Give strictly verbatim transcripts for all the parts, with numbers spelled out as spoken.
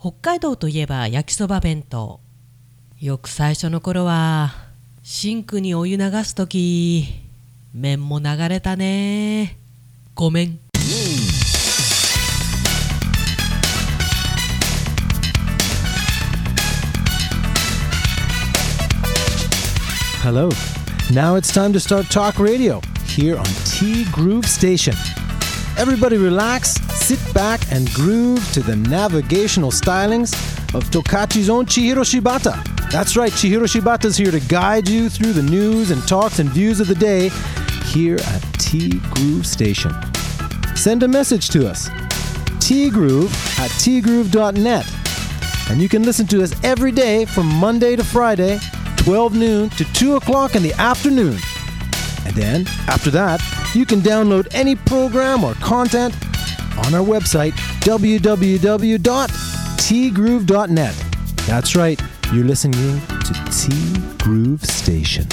北海道といえば焼きそば弁当。よく最初の頃はシンクにお湯流すとき麺も流れたね。ごめん。 Hello. Now it's time to start talk radio here on T Groove Station. Everybody relax, sit back and groove to the navigational stylings of Tokachi's own Chihiro Shibata. That's right, Chihiro Shibata's here to guide you through the news and talks and views of the day here at T Groove Station. Send a message to us, tgroove at tgroove dot net. And you can listen to us every day from Monday to Friday, twelve noon to two o'clock in the afternoon. And then, after that, you can download any program or content on our website, w w w dot t groove dot net. That's right, you're listening to T Groove Station.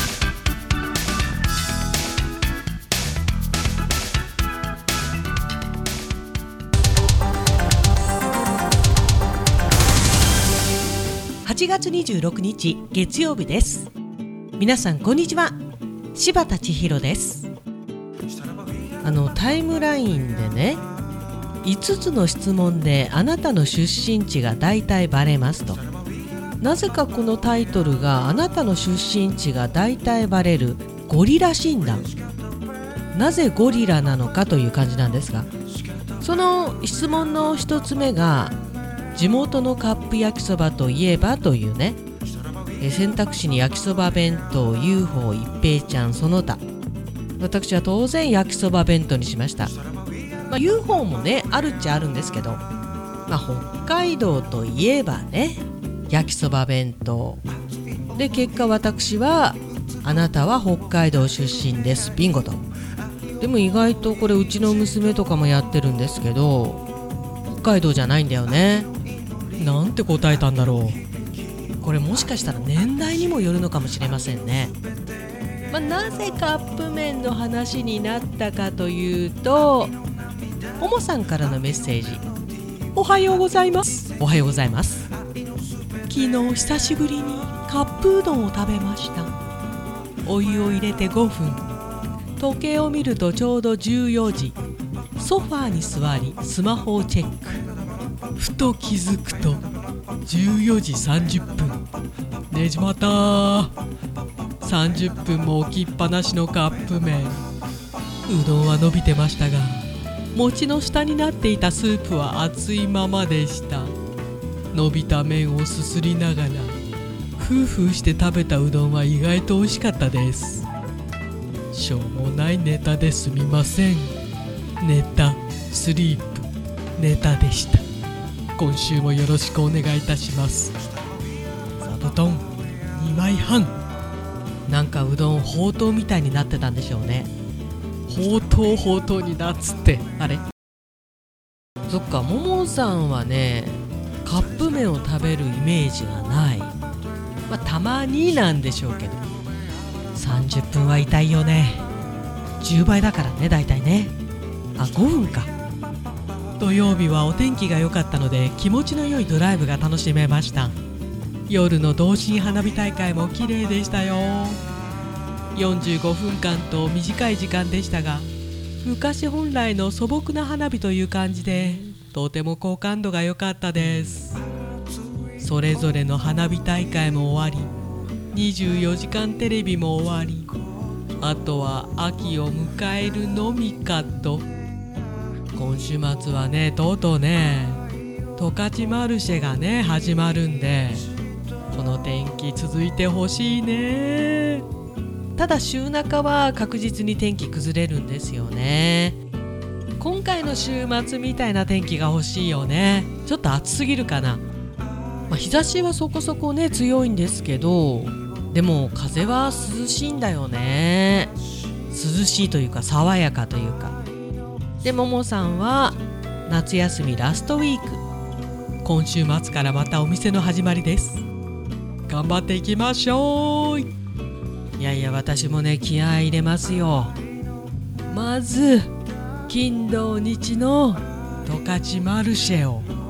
はちがつにじゅうろくにち月曜日です。皆さんこんにちは。柴田千尋です。あのタイムラインでね、いつつの質問であなたの出身地が大体バレますと。なぜかこのタイトルがあなたの出身地が大体バレるゴリラ診断。なぜゴリラなのかという感じなんですが、その質問の一つ目が地元のカップ焼きそばといえばというね、え選択肢に焼きそば弁当 ユーフォー 一平ちゃんその他。私は当然焼きそば弁当にしました。まあ、ユーフォー もねあるっちゃあるんですけど、まあ、北海道といえばね焼きそば弁当で、結果私はあなたは北海道出身ですビンゴと。でも意外とこれうちの娘とかもやってるんですけど、北海道じゃないんだよね。なんて答えたんだろう。これもしかしたら年代にもよるのかもしれませんね。まあ、なぜカップ麺の話になったかというと、ももさんからのメッセージ。おはようございます。おはようございます。昨日久しぶりにカップうどんを食べました。お湯を入れてごふん、時計を見るとちょうどじゅうよじ。ソファーに座りスマホをチェック。ふと気づくとじゅうよじさんじゅっぷん。ねじまったー。さんじゅっぷんも置きっぱなしのカップ麺。うどんは伸びてましたが、餅の下になっていたスープは熱いままでした。伸びた麺をすすりながらフーフーして食べたうどんは意外と美味しかったです。しょうもないネタですみません。ネタ、スリープ、ネタでした。今週もよろしくお願いいたします。座布団にまいはん。なんかうどんほうとうみたいになってたんでしょうね。ほうとうほうとうになっつってあれ。そっか、ももさんはねカップ麺を食べるイメージがない。まあたまになんでしょうけど、さんじゅっぷんは痛いよね。じゅうばいだからね、だいたいね。あ、ごふんか。土曜日はお天気が良かったので気持ちの良いドライブが楽しめました。夜の同心花火大会も綺麗でしたよ。よんじゅうごふんかんと短い時間でしたが、昔本来の素朴な花火という感じでとても好感度が良かったです。それぞれの花火大会も終わり、にじゅうよじかんテレビも終わり、あとは秋を迎えるのみかと。今週末はね、とうとうね十勝マルシェがね始まるんで、この天気続いてほしいね。ただ週中は確実に天気崩れるんですよね。今回の週末みたいな天気が欲しいよね。ちょっと暑すぎるかな。まあ、日差しはそこそこね強いんですけど、でも風は涼しいんだよね。涼しいというか爽やかというか。でももさんは夏休みラストウィーク、今週末からまたお店の始まりです。頑張っていきましょう。いやいや、私もね気合い入れますよ。まず金土日の十勝マルシェを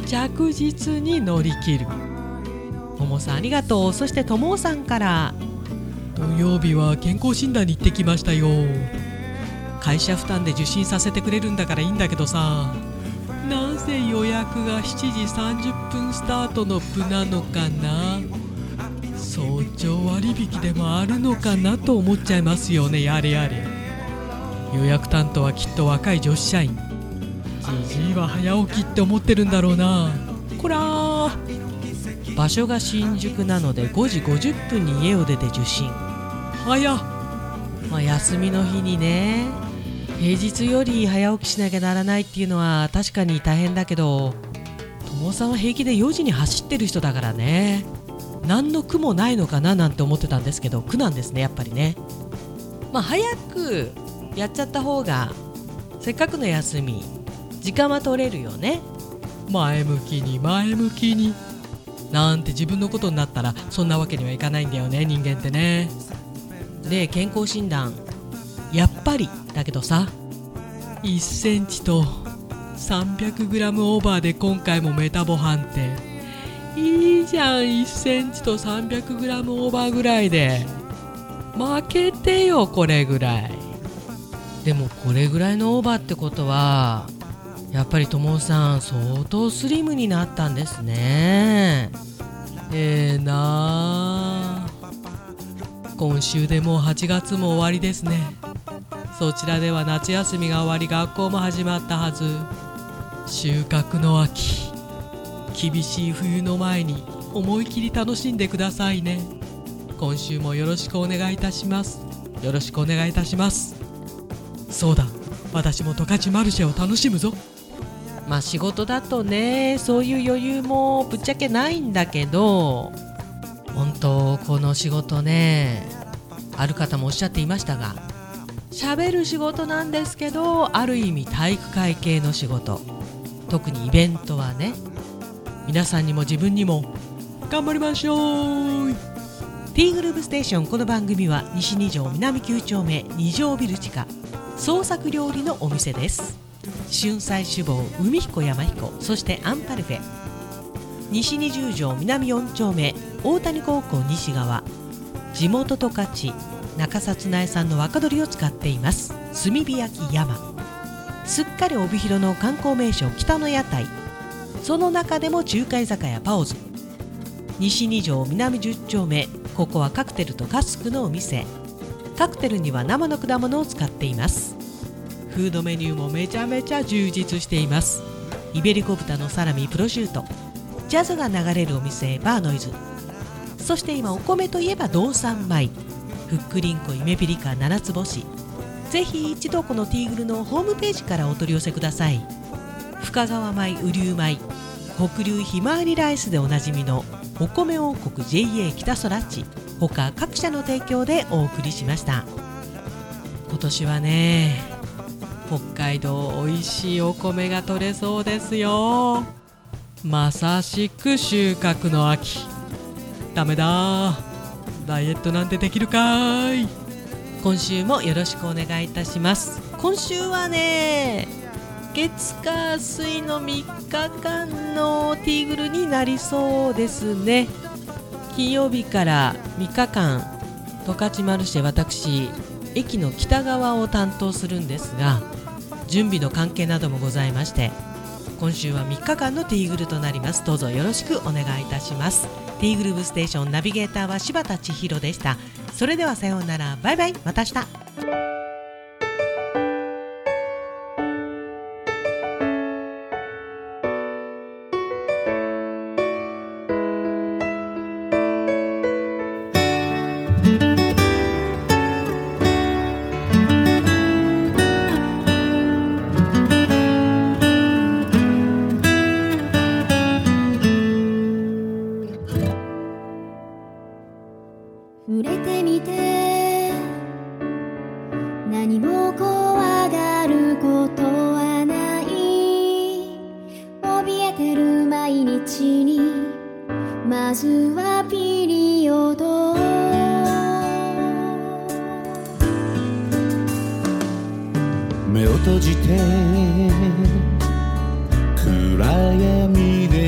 着実に乗り切る。ともさんありがとう。そしてともさんから、土曜日は健康診断に行ってきましたよ。会社負担で受診させてくれるんだからいいんだけどさ、なぜ予約がしちじさんじゅっぷんスタートの部なのかな。早朝割引でもあるのかなと思っちゃいますよね。やれやれ。予約担当はきっと若い女子社員。じじいは早起きって思ってるんだろうな。こらー。場所が新宿なのでごじごじゅっぷんに家を出て受診。早っ。まあ、休みの日にね、平日より早起きしなきゃならないっていうのは確かに大変だけど、友さんは平気でよじに走ってる人だからね、何の苦もないのかななんて思ってたんですけど、苦なんですねやっぱりね。まあ早くやっちゃった方がせっかくの休み時間は取れるよね。前向きに前向きになんて自分のことになったらそんなわけにはいかないんだよね、人間ってね。で健康診断やっぱりだけどさ、いっセンチとさんびゃくグラムオーバーで今回もメタボ判定。いいじゃん、いっセンチとさんびゃくグラムオーバーぐらいで。負けてよこれぐらい。でもこれぐらいのオーバーってことはやっぱりともさん相当スリムになったんですね。ええなあ。今週でもうはちがつも終わりですね。そちらでは夏休みが終わり学校も始まったはず。収穫の秋、厳しい冬の前に思い切り楽しんでくださいね。今週もよろしくお願いいたします。よろしくお願いいたします。そうだ、私も十勝マルシェを楽しむぞ。まあ仕事だとね、そういう余裕もぶっちゃけないんだけど、本当この仕事ね、ある方もおっしゃっていましたが、喋る仕事なんですけど、ある意味体育会系の仕事。特にイベントはね、皆さんにも自分にも頑張りましょう。 T グループステーション。この番組は西二条南きゅう丁目二条ビル地下創作料理のお店です。春菜志望海彦山彦、そしてアンパルフェ。西二十条南よん丁目大谷高校西側、地元十勝中札苗産の若鶏を使っています。炭火焼き山。すっかり帯広の観光名所北の屋台、その中でも中華居酒屋パオズ。西二条南じゅう丁目、ここはカクテルとカスクのお店。カクテルには生の果物を使っています。フードメニューもめちゃめちゃ充実しています。イベリコ豚のサラミ、プロシュート、ジャズが流れるお店バーノイズ。そして今お米といえば道産米、ふっくりんこゆめぴりか七つ星。ぜひ一度このティーグルのホームページからお取り寄せください。深川米、雨竜米、北流ひまわりライスでおなじみのお米王国 ジェイエー 北空地、他各社の提供でお送りしました。今年はね、北海道おいしいお米が取れそうですよ。まさしく収穫の秋。ダメだ、ダイエットなんてできるかい。今週もよろしくお願いいたします。今週はね、月火水のみっかかんのティーグルになりそうですね。金曜日からみっかかん十勝マルシェ、私駅の北側を担当するんですが、準備の関係などもございまして、今週はみっかかんのティーグルとなります。どうぞよろしくお願いいたします。ティーグループステーションナビゲーターは柴田千尋でした。それではさようなら、バイバイ、また明日。 触れてみて何も怖がることはない。怯えてる毎日にまずはピリオド。 目を閉じて暗闇で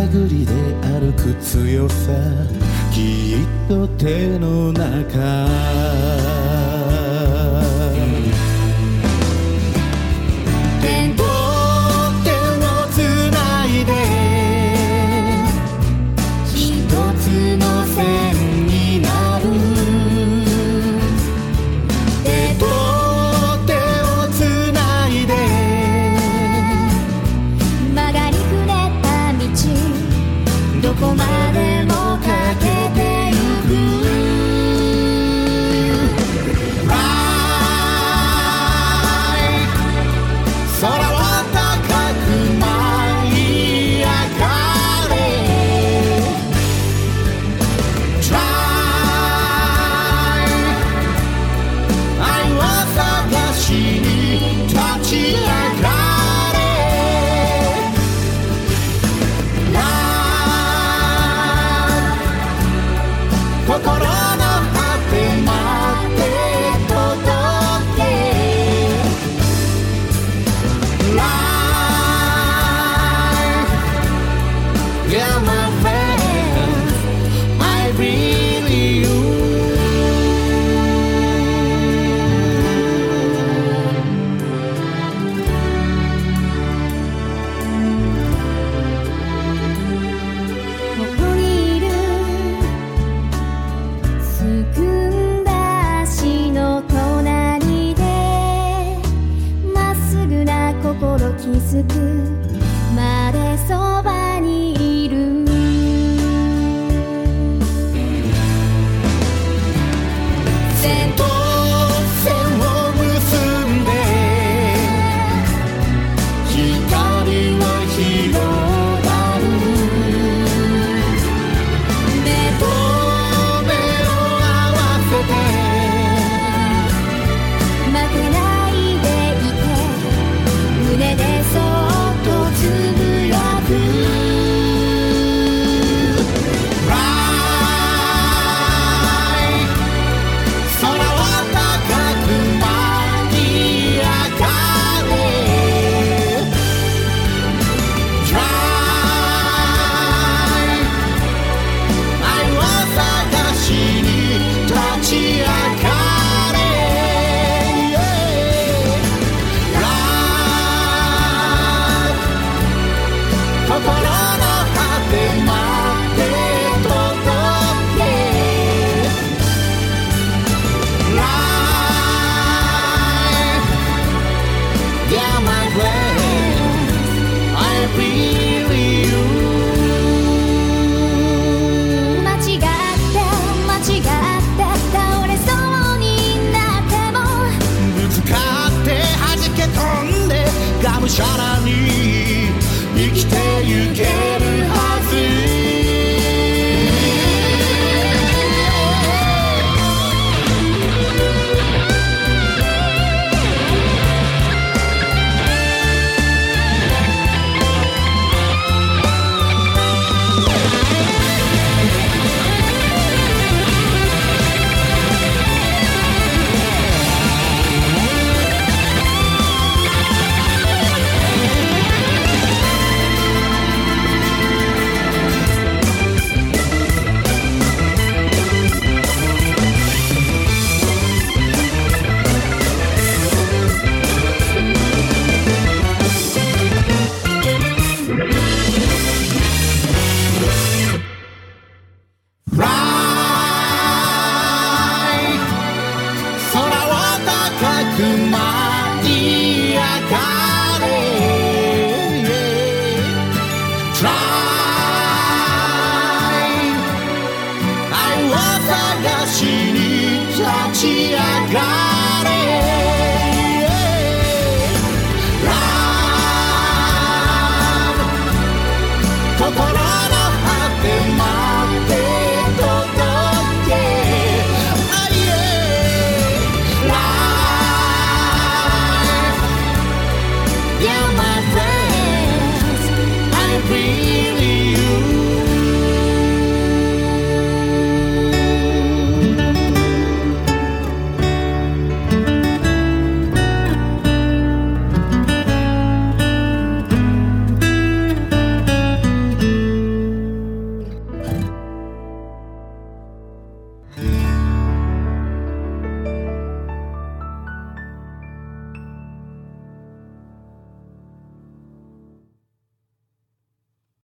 探りで歩く強さきっと手の中手と手をつないで一つの線になる手と手をつないで曲がりくねった道どこまでもかけてゆく空は高く舞い上がれ Try 愛を探しに立ち上がれ Love 心の果てまで届けYeah, my friend, I really you. ここにいるすくんだ足の隣でまっすぐな心気づくまでそばにいる線と線を結んで光は広がる目と目を合わせて負けないでいて胸でそっとつぶやくがむしゃらに生きてゆけるはずReally you